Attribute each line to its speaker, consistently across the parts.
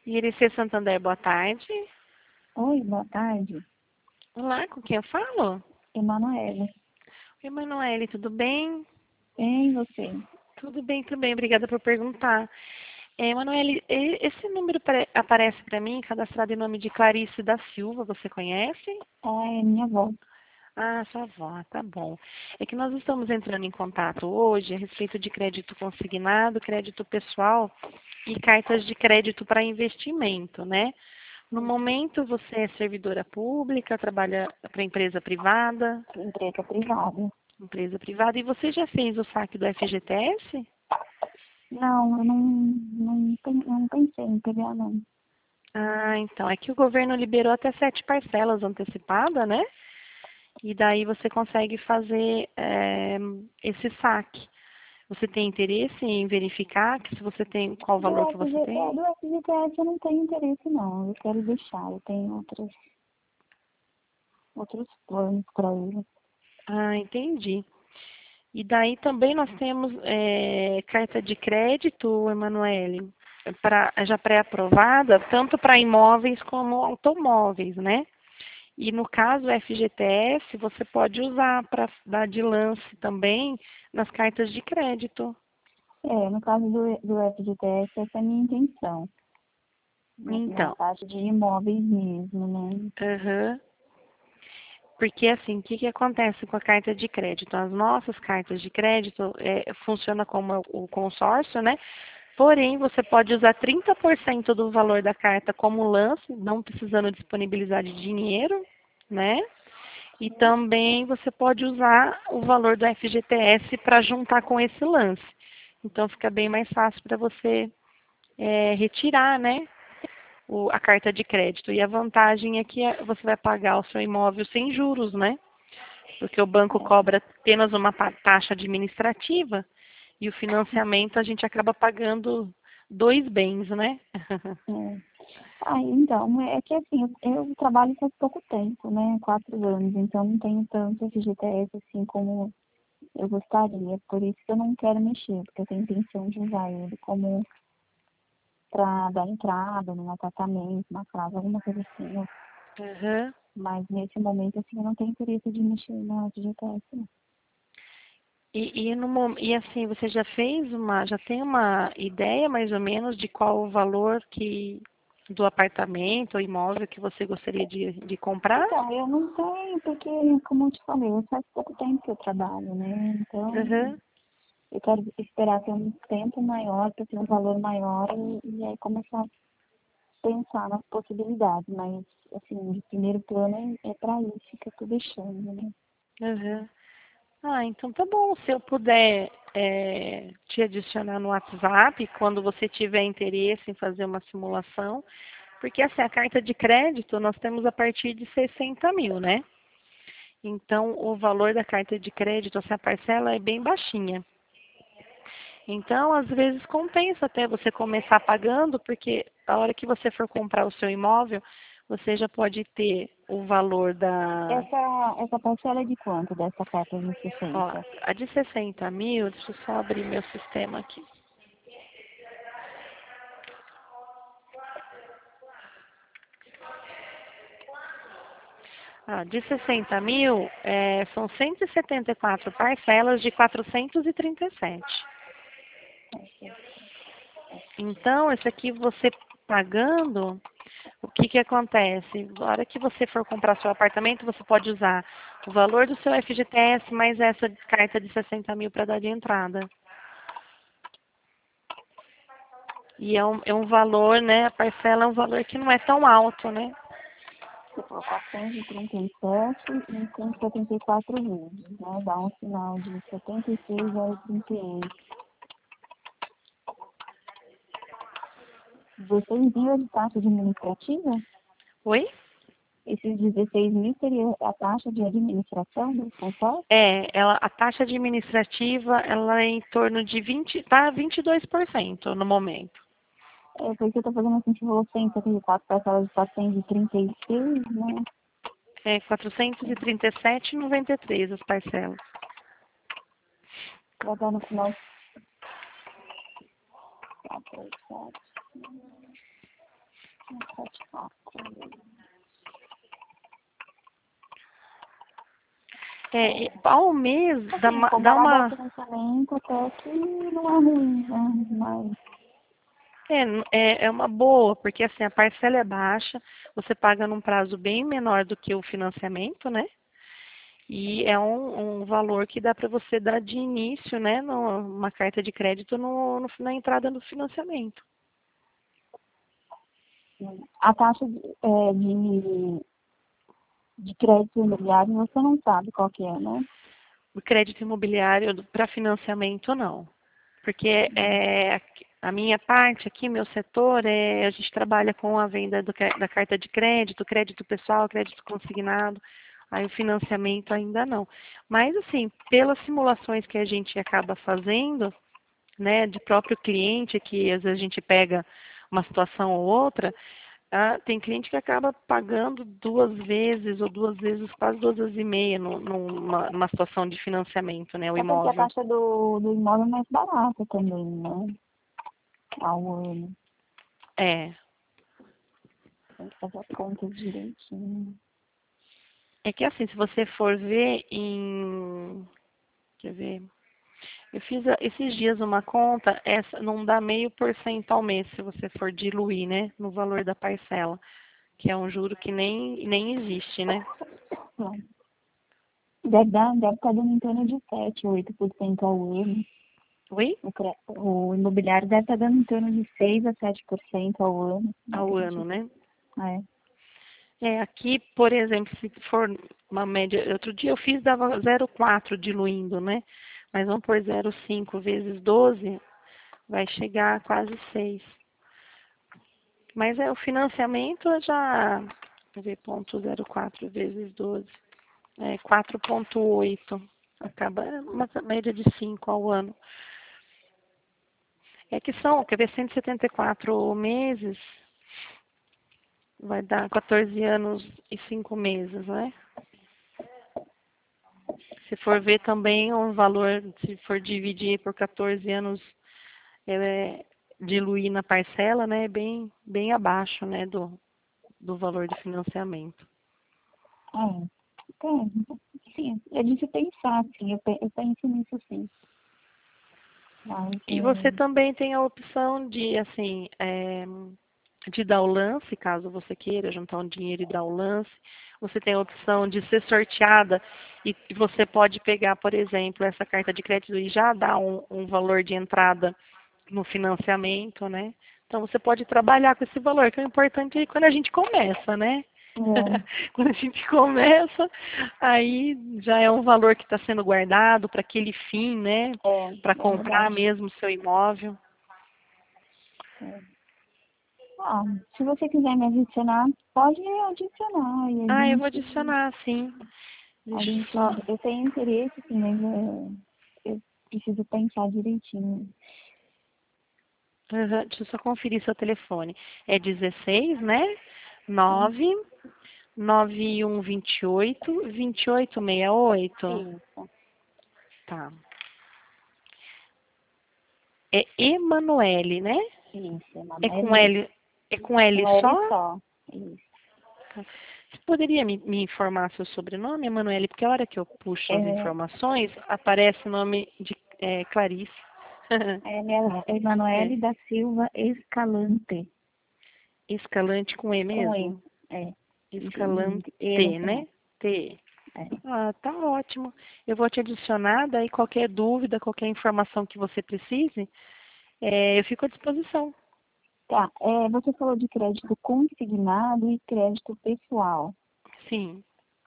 Speaker 1: IRC Santander, boa tarde.
Speaker 2: Oi, boa tarde.
Speaker 1: Olá, com quem eu falo?
Speaker 2: Emanuele.
Speaker 1: Emanuele, tudo bem?
Speaker 2: Bem, você?
Speaker 1: Tudo bem também, obrigada por perguntar. Emanuele, esse número aparece para mim cadastrado em nome de Clarice da Silva, você conhece?
Speaker 2: É minha avó.
Speaker 1: Ah, sua avó, tá bom. É que nós estamos entrando em contato hoje a respeito de crédito consignado, crédito pessoal e cartas de crédito para investimento, né? No momento você é servidora pública, trabalha para empresa privada?
Speaker 2: Empresa privada.
Speaker 1: Empresa privada. E você já fez o saque do FGTS?
Speaker 2: Não, eu não pensei em pegar, não.
Speaker 1: Ah, então. É que o governo liberou até 7 parcelas antecipadas, né? E daí você consegue fazer esse saque. Você tem interesse em verificar que se você tem, qual o valor que você tem?
Speaker 2: Do FGTS eu não tenho interesse, não. Eu quero deixar. Eu tenho outros planos para ele.
Speaker 1: Ah, entendi. E daí também nós temos carta de crédito, Emanuele, já pré-aprovada, tanto para imóveis como automóveis, né? E no caso o FGTS, você pode usar para dar de lance também nas cartas de crédito.
Speaker 2: No caso do FGTS, essa é a minha intenção. Na
Speaker 1: Então,
Speaker 2: parte de imóveis mesmo, né?
Speaker 1: aham. Porque assim, o que acontece com a carta de crédito? As nossas cartas de crédito funciona como o consórcio, né? Porém, você pode usar 30% do valor da carta como lance, não precisando disponibilizar de dinheiro, né? E também você pode usar o valor do FGTS para juntar com esse lance. Então fica bem mais fácil para você retirar, né? A carta de crédito. E a vantagem é que você vai pagar o seu imóvel sem juros, né? Porque o banco cobra apenas uma taxa administrativa e o financiamento a gente acaba pagando dois bens, né?
Speaker 2: É. Então, é que assim, eu trabalho faz pouco tempo, né? 4 anos, então não tenho tanto FGTS assim como eu gostaria. Por isso que eu não quero mexer, porque eu tenho intenção de usar ele como para dar entrada num apartamento, uma casa, alguma coisa assim, né?
Speaker 1: Uhum.
Speaker 2: Mas nesse momento, assim, eu não tenho interesse de mexer no FGTS, não.
Speaker 1: E assim, você já tem uma ideia mais ou menos de qual o valor do apartamento ou imóvel que você gostaria de comprar?
Speaker 2: Então, eu não tenho, porque, como eu te falei, faz pouco tempo que eu trabalho, né? Então,
Speaker 1: Uhum.
Speaker 2: eu quero esperar ter um tempo maior, para ter um valor maior e aí começar a pensar nas possibilidades. Mas, assim, de primeiro plano é para isso que eu tô deixando, né?
Speaker 1: Uhum. Ah, então tá bom. Se eu puder te adicionar no WhatsApp quando você tiver interesse em fazer uma simulação, porque assim, a carta de crédito nós temos a partir de 60 mil, né? Então, o valor da carta de crédito, assim, a parcela é bem baixinha. Então, às vezes compensa até você começar pagando, porque a hora que você for comprar o seu imóvel, você já pode ter o valor da.
Speaker 2: Essa parcela é de quanto dessa carta de
Speaker 1: Ó,
Speaker 2: 60?
Speaker 1: a de 60 mil, deixa eu só abrir meu sistema aqui. De 60 mil, são 174 parcelas de 437. Então, esse aqui você pagando, o que acontece? Na hora que você for comprar seu apartamento, você pode usar o valor do seu FGTS mais essa carta de 60 mil para dar de entrada. E é um valor, né? A parcela é um valor que não é tão alto, né?
Speaker 2: Você falou 437 e 174 vezes, né? Dá um final de 76,38. Você envia de taxa administrativa?
Speaker 1: Oi?
Speaker 2: Esses 16 mil seria a taxa de administração do consórcio?
Speaker 1: A taxa administrativa, ela é em torno de 22% no momento.
Speaker 2: É, porque eu estou fazendo assim, você falou 174 parcelas de 436, né?
Speaker 1: 437,93 as parcelas.
Speaker 2: Vai dar no final 4, 7. 174.
Speaker 1: Ao mês dá,
Speaker 2: Assim,
Speaker 1: dá
Speaker 2: comparado ao
Speaker 1: uma...
Speaker 2: financiamento, até que não é ruim, né? Mas,
Speaker 1: É uma boa, porque assim, a parcela é baixa, você paga num prazo bem menor do que o financiamento, né? E é um valor que dá para você dar de início, né, numa carta de crédito na entrada do financiamento.
Speaker 2: a taxa de crédito imobiliário você não sabe qual que é, né?
Speaker 1: O crédito imobiliário para financiamento, não. Porque a minha parte aqui, meu setor, a gente trabalha com a venda da carta de crédito pessoal, crédito consignado. Aí o financiamento ainda não. Mas, assim, pelas simulações que a gente acaba fazendo, né, de próprio cliente, que às vezes a gente pega uma situação ou outra, tem cliente que acaba pagando 2 vezes ou 2 vezes, quase 2 vezes e meia numa situação de financiamento, né, o
Speaker 2: É porque a
Speaker 1: imóvel.
Speaker 2: taxa do imóvel é mais barata também, né? Ao ano.
Speaker 1: É.
Speaker 2: Tem que fazer as contas direitinho.
Speaker 1: É que assim, se você for ver em... Quer ver? Eu fiz esses dias uma conta, essa não dá 0,5% ao mês, se você for diluir, né, no valor da parcela, que é um juro que nem existe, né?
Speaker 2: Bom, deve estar dando em torno de 7, 8% ao ano.
Speaker 1: Oi?
Speaker 2: O imobiliário deve estar dando em torno de 6 a 7% ao ano,
Speaker 1: Ao ano,
Speaker 2: acredito.
Speaker 1: né?
Speaker 2: É.
Speaker 1: Aqui, por exemplo, se for uma média, outro dia eu fiz, dava 0,4 diluindo, né? Mas vamos por 0,5 vezes 12, vai chegar a quase 6. Mas o financiamento já, quer ver, 0,04 vezes 12, 4,8. Acaba uma média de 5 ao ano. É que são, quer ver, 174 meses, vai dar 14 anos e 5 meses, né? Se for ver também um valor, se for dividir por 14 anos, diluir na parcela, né, é bem abaixo, né, do valor de financiamento.
Speaker 2: Sim, é de se pensar, sim, eu penso nisso sim. Mas,
Speaker 1: E você também tem a opção de, assim, de dar o lance, caso você queira juntar um dinheiro e dar o lance. Você tem a opção de ser sorteada e você pode pegar, por exemplo, essa carta de crédito e já dar um valor de entrada no financiamento, né? Então você pode trabalhar com esse valor, que é importante quando a gente começa, né? Quando a gente começa, aí já é um valor que está sendo guardado para aquele fim, né? Para comprar
Speaker 2: verdade.
Speaker 1: mesmo o seu imóvel.
Speaker 2: Se você quiser me adicionar, pode adicionar. E
Speaker 1: Eu vou adicionar, sim. Deixa eu só.
Speaker 2: eu tenho interesse, sim, mas eu preciso pensar direitinho.
Speaker 1: Deixa eu só conferir seu telefone. É 16, né? 9 9128 2868.
Speaker 2: Isso,
Speaker 1: Tá. É Emanuele, né?
Speaker 2: isso,
Speaker 1: É com
Speaker 2: Emanuele.
Speaker 1: L, é com L
Speaker 2: Com L
Speaker 1: só?
Speaker 2: só. Isso.
Speaker 1: Você poderia me informar seu sobrenome, Emanuele? Porque a hora que eu puxo as
Speaker 2: É,
Speaker 1: informações, aparece o nome de Clarice. É.
Speaker 2: Emanuele da Silva Escalante.
Speaker 1: Escalante com E
Speaker 2: Com E.
Speaker 1: mesmo?
Speaker 2: É.
Speaker 1: Escalante,
Speaker 2: E no final.
Speaker 1: né? T.
Speaker 2: É.
Speaker 1: Tá ótimo. Eu vou te adicionar, daí qualquer dúvida, qualquer informação que você precise, eu fico à disposição.
Speaker 2: Tá. Você falou de crédito consignado e crédito pessoal.
Speaker 1: Sim.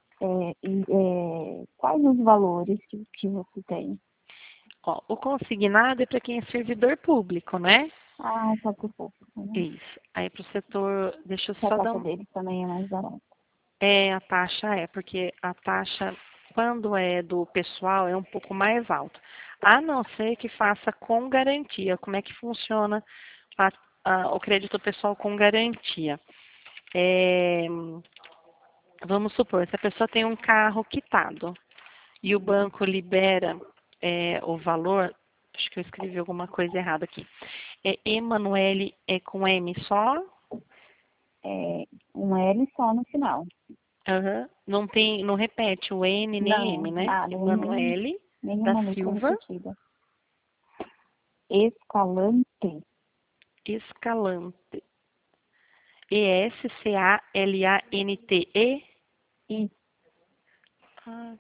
Speaker 2: Quais os valores que você tem?
Speaker 1: Ó, o consignado é para quem é servidor público, né?
Speaker 2: Só por pouco, né?
Speaker 1: Isso. Aí para o setor, deixa eu
Speaker 2: Que a
Speaker 1: só dar
Speaker 2: taxa deles também é mais barata.
Speaker 1: a taxa porque a taxa, quando é do pessoal, é um pouco mais alta. A não ser que faça com garantia. Como é que funciona o crédito pessoal com garantia? Vamos supor, se a pessoa tem um carro quitado e o banco libera o valor, acho que eu escrevi alguma coisa errada aqui. Emanuele é com M só,
Speaker 2: É um L só no final.
Speaker 1: Aham. Não tem, não repete o N nem
Speaker 2: Não,
Speaker 1: M, né?
Speaker 2: nada,
Speaker 1: Emanuele da
Speaker 2: nenhuma letra
Speaker 1: Silva
Speaker 2: repetida. Escalante.
Speaker 1: Escalante. Escalante.
Speaker 2: E
Speaker 1: Ah,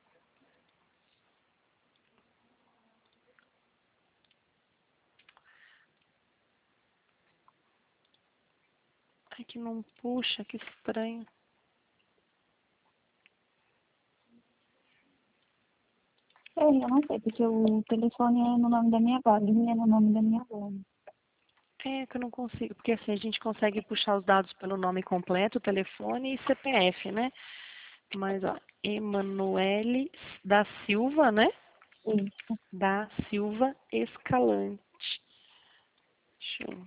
Speaker 1: ai, que não puxa, que estranho.
Speaker 2: eu não sei, porque o telefone é no nome da minha avó, a linha é no nome da minha avó.
Speaker 1: É que eu não consigo, porque assim a gente consegue puxar os dados pelo nome completo, telefone e CPF, né? Mas, ó, Emanuele da Silva, né?
Speaker 2: Isso.
Speaker 1: Da Silva Escalante. Deixa eu...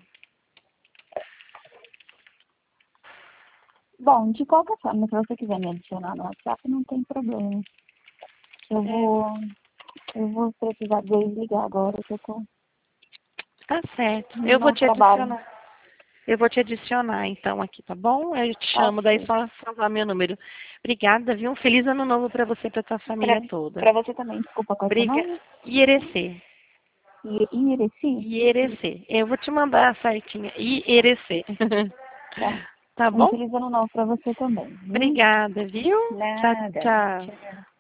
Speaker 2: Bom, de qualquer forma, se você quiser me adicionar no WhatsApp, não tem problema. Eu
Speaker 1: É,
Speaker 2: vou, eu vou precisar desligar agora, que eu tô
Speaker 1: tá certo.
Speaker 2: no
Speaker 1: Eu vou
Speaker 2: nosso
Speaker 1: te
Speaker 2: trabalho.
Speaker 1: adicionar. Eu vou te adicionar então aqui, tá bom? Eu te chamo, daí
Speaker 2: Ok.
Speaker 1: só salvar meu número. Obrigada, viu? Um feliz ano novo para você e para tua
Speaker 2: Pra,
Speaker 1: família toda.
Speaker 2: pra você também, desculpa, qual é o seu
Speaker 1: Obrigada.
Speaker 2: nome?
Speaker 1: Ierecê.
Speaker 2: Imereci?
Speaker 1: Ierecê. Eu vou te mandar certinho. Ierecê.
Speaker 2: Tá.
Speaker 1: Tá
Speaker 2: Um
Speaker 1: bom?
Speaker 2: feliz ano novo pra você também, viu?
Speaker 1: Obrigada, viu? Tchau,
Speaker 2: Nada.
Speaker 1: tchau.
Speaker 2: Tchau.